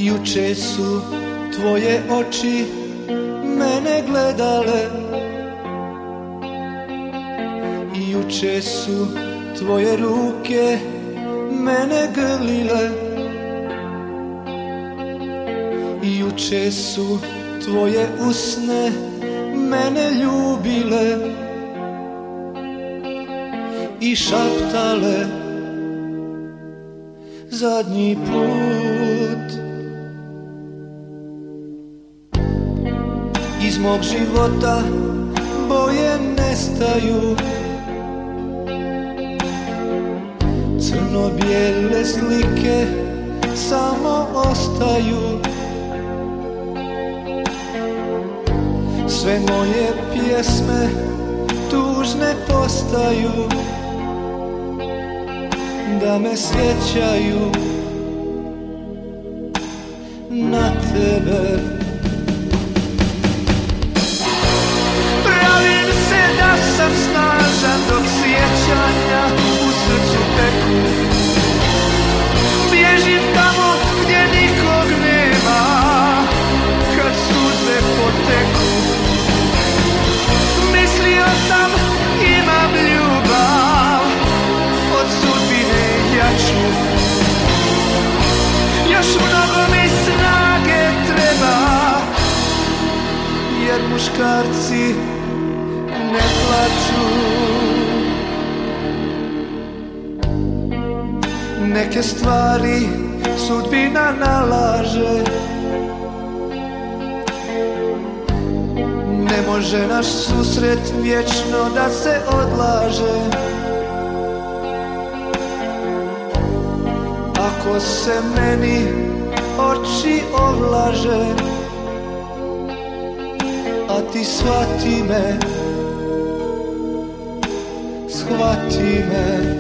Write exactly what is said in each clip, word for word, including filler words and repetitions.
Juče su tvoje oči mene gledale, juče su tvoje ruke mene grlile, juče su tvoje usne mene ljubile i šaptale zadnji put. Iz mog života boje nestaju, crno-bijele slike samo ostaju. Sve moje pjesme tužne postaju, da me sjećaju na tebe. Pravim se da sam snažan dok sjećanja u srcu peku. Bježim tamo gdje nikog nema, kad suze poteku. Mislio sam imam ljubav od sudbine jaču, još mnogo mi snage treba, jer muškarci ne plaču. Neke stvari sudbina nalaže, ne može naš susret vječno da se odlaže. Ako se meni oči ovlaže, a ti shvati me, shvati me.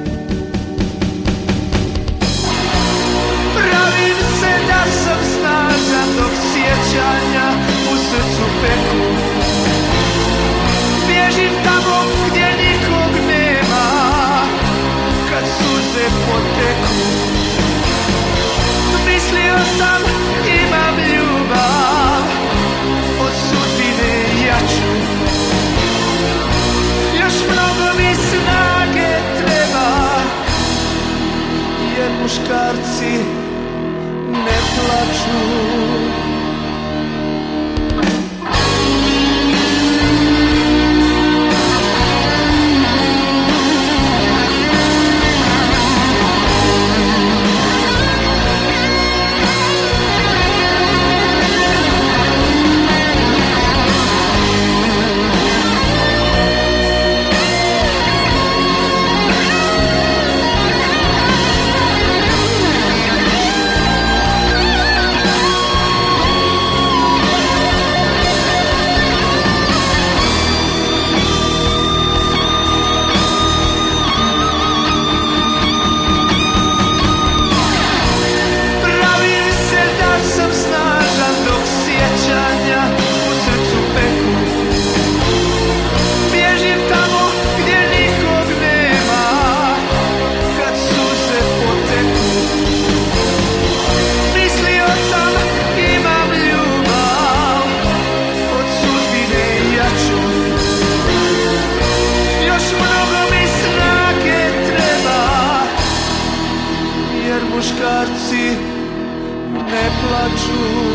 Pravim se da sam snažan dok sjećanja u srcu peku. Bježim tamo gdje nikog nema, kad suze poteku. Mislio sam imam ljubav od sudbine jaču, još mnogo mi snage treba, jer muškarci ne plaču. Muškarci ne plaču.